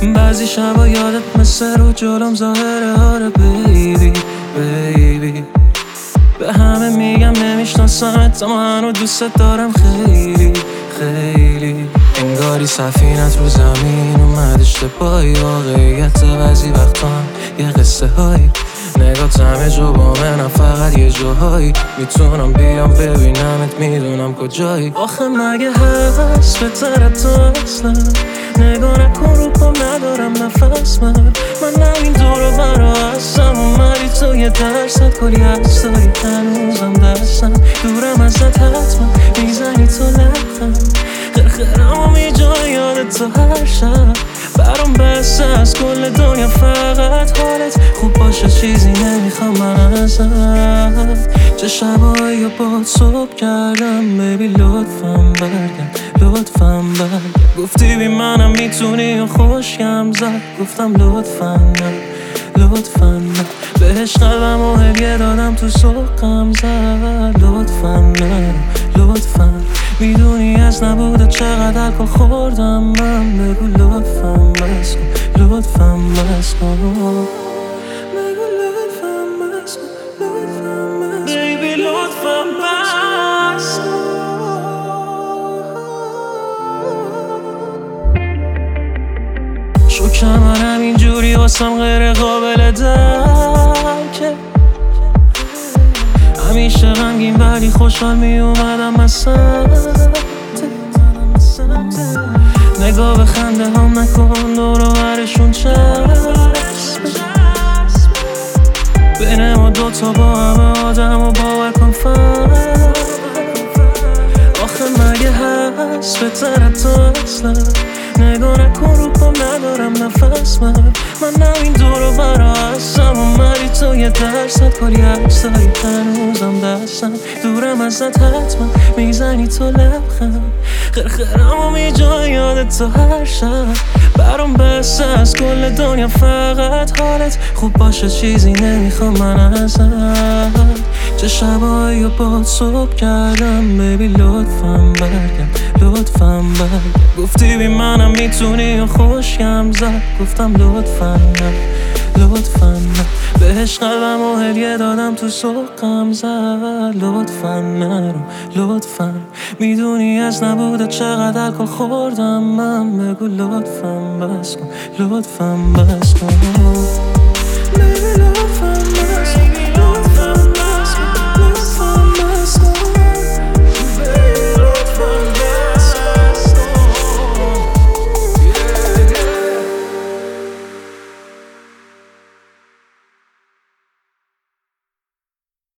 بعضی شبا یادت مثل رو جلوم ظاهره. آره بیبی بیبی، به همه میگم نمیشناسمت اما هنو دوست دارم خیلی خیلی. انگاری سفینت رو زمین اومد اشتباهی، واقعیت بعضی وقتا هم یه قصه هایی. نگات همه جو با من، فقط یه جاهایی. میتونم بیام ببینمت، میدونم کجایی. آخه مگه هست بهتر تو اصلا؟ نگاه نکن رو پام ندارم نفس من همین دور و برا هستم. اومدی تو یه درصد کلی هست داری هنوزم دستم. دورم ازت حتما میزنی تو لبخند، خرخرم و میجای یادت تو هر شب. برام بسته از کل دنیا فقط حالت خوب باشه، چیزی نمیخوام من ازت. چه شبایی با صبح کردم بیبی، لطفم برگرد لطفم برگرد. گفتی بی منم میتونی و خوشگم زد، گفتم لطفا نه لطفا نه. بهش قلبم و هدیه دادم تو سوقم زد، لطفا نه لطفا. میدونی از نبوده چقدر الکل خوردم من، بگو لطفم بس کن لطفم بس کن. بگو لطفم بس کن لطفم بس کن بیبی، لطفم بس کن. شکر من همینجوری واسم غیر قابل درکه. همیشه غمگین ولی خوشحال میومدم مسمت. نگاه به خنده هم نکن، دور و برشون چسبه. بین ما دوتا با همه آدم و باور کن فرق. آخه مگه هست بهتر تو اصلا؟ نگاه نکن رو پام ندارم نفس من همین دور و برا هستم. اومدی تو یه درصد کلی هست داری هنوزم دستم. دورم ازت حتما میزنی تو لبخند، خرخرم و میجای یادت تو هر شب. برام بسته از کل دنیا فقط حالت خوب باشه، چیزی نمیخوام من ازت. چه شبایی با صبح کردم بیبی، لطفم برگرد لطفم برگرد. گفتی بی منم میتونی و خوشگم زد، گفتم لطفا نه لطفا نه. بهش قلبم و هدیه دادم تو سوقم زد، لطفا نرو لطفا. میدونی از نبوده چقدر الکل خوردم من، بگو لطفم بس کن لطفم بس کن.